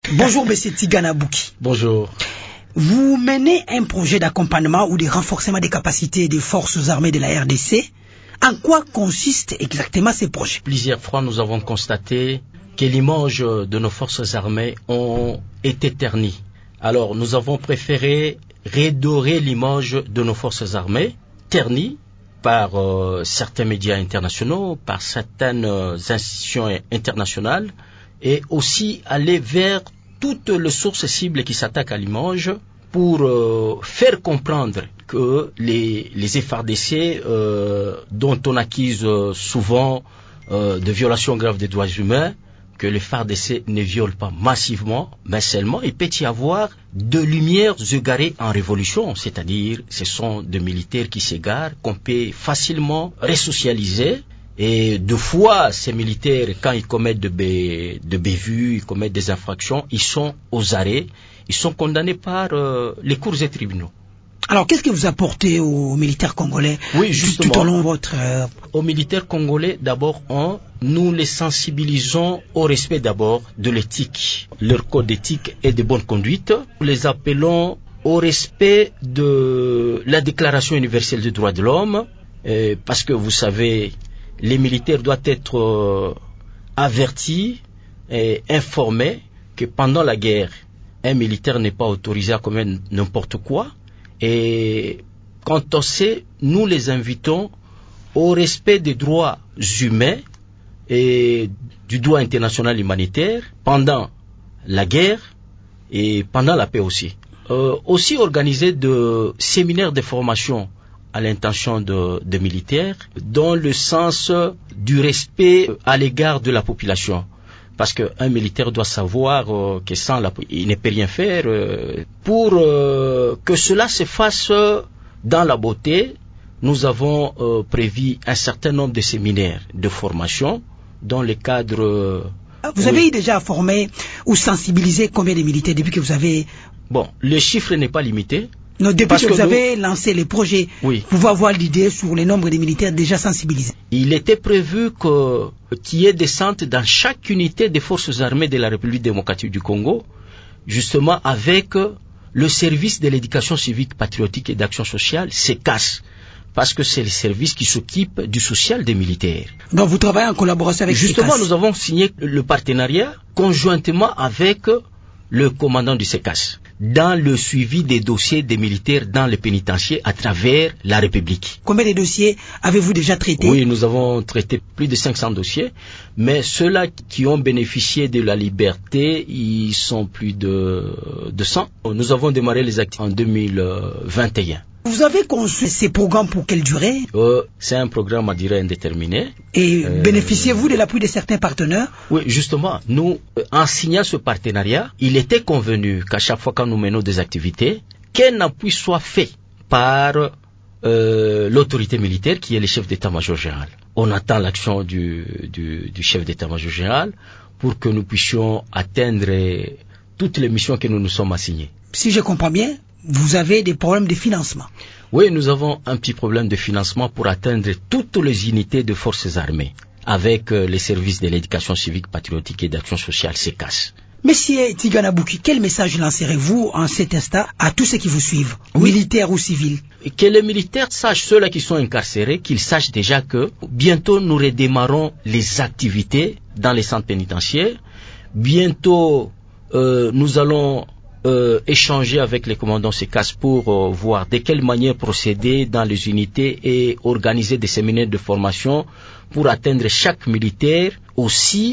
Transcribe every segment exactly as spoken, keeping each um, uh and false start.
Bonjour, monsieur Tigana Bouki. Bonjour. Vous menez un projet d'accompagnement ou de renforcement des capacités des forces armées de la R D C. En quoi consiste exactement ces projets? Plusieurs fois, nous avons constaté que l'image de nos forces armées ont été ternies. Alors, nous avons préféré redorer l'image de nos forces armées, ternie par euh, certains médias internationaux, par certaines euh, institutions internationales, et aussi aller vers toutes les sources cibles qui s'attaquent à l'image pour euh, faire comprendre que les, les F A R D C, euh, dont on accuse euh, souvent euh, de violations graves des droits humains, que les F A R D C ne violent pas massivement, mais seulement il peut y avoir de lumières égarées en révolution, c'est-à-dire ce sont des militaires qui s'égarent, qu'on peut facilement resocialiser. Et deux fois, ces militaires, quand ils commettent de, bé, de bévues, ils commettent des infractions, ils sont aux arrêts, ils sont condamnés par euh, les cours et tribunaux. Alors, qu'est-ce que vous apportez aux militaires congolais? Oui, justement. Tout au long de votre... Euh... Aux militaires congolais, d'abord, on, nous les sensibilisons au respect d'abord de l'éthique, leur code d'éthique et de bonne conduite. Nous les appelons au respect de la Déclaration universelle des droits de l'homme, euh, parce que vous savez, les militaires doivent être euh, avertis et informés que pendant la guerre, un militaire n'est pas autorisé à commettre n'importe quoi. Et quand on sait, nous les invitons au respect des droits humains et du droit international humanitaire pendant la guerre et pendant la paix aussi. Euh, aussi organiser de séminaires de formation à l'intention de, de militaires dans le sens du respect à l'égard de la population. Parce qu'un militaire doit savoir euh, que sans la, il ne peut rien faire. Euh, pour euh, que cela se fasse dans la beauté, nous avons euh, prévu un certain nombre de séminaires de formation dans le cadre... Euh, vous avez oui. déjà formé ou sensibilisé combien de militaires depuis que vous avez... Bon, le chiffre n'est pas limité. Non, depuis Parce que, que vous nous, avez lancé les projets, oui. vous pouvez avoir l'idée sur le nombre de militaires déjà sensibilisés. Il était prévu que, qu'il y ait des centres dans chaque unité des forces armées de la République démocratique du Congo, justement avec le service de l'éducation civique patriotique et d'action sociale, C E C A S, parce que c'est le service qui s'occupe du social des militaires. Donc vous travaillez en collaboration avec Justement, C E C A S. Nous avons signé le partenariat conjointement avec le commandant du C E C A S dans le suivi des dossiers des militaires dans les pénitenciers à travers la République. Combien de dossiers avez-vous déjà traités? Oui, nous avons traité plus de cinq cents dossiers, mais ceux-là qui ont bénéficié de la liberté, ils sont plus de, de cent. Nous avons démarré les activités en deux mille vingt et un. Vous avez conçu ces programmes pour quelle durée? euh, C'est un programme à durée indéterminée. Et euh, bénéficiez-vous de l'appui de certains partenaires? Oui, justement, nous, en signant ce partenariat, il était convenu qu'à chaque fois que nous menons des activités, qu'un appui soit fait par euh, l'autorité militaire qui est le chef d'état-major général. On attend l'action du, du, du chef d'état-major général pour que nous puissions atteindre toutes les missions que nous nous sommes assignées. Si je comprends bien, vous avez des problèmes de financement. Oui, nous avons un petit problème de financement pour atteindre toutes les unités de forces armées avec euh, les services de l'éducation civique, patriotique et d'action sociale, C E C A S. Monsieur Tigana Bouki, quel message lancerez-vous en cet instant à tous ceux qui vous suivent, oui. militaires ou civils? Que les militaires sachent, ceux-là qui sont incarcérés, qu'ils sachent déjà que bientôt nous redémarrons les activités dans les centres pénitentiaires. Bientôt, euh, nous allons Euh, échanger avec les commandants C E C A S pour euh, voir de quelle manière procéder dans les unités et organiser des séminaires de formation pour atteindre chaque militaire, aussi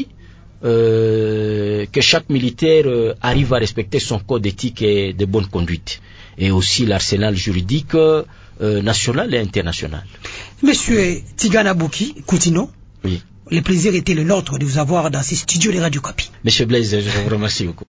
euh, que chaque militaire euh, arrive à respecter son code éthique et de bonne conduite, et aussi l'arsenal juridique euh, national et international. Monsieur Tigana Bouki Koutino, oui. Le plaisir était le nôtre de vous avoir dans ces studios de Radio Kapi. Monsieur Blaise, je vous remercie beaucoup.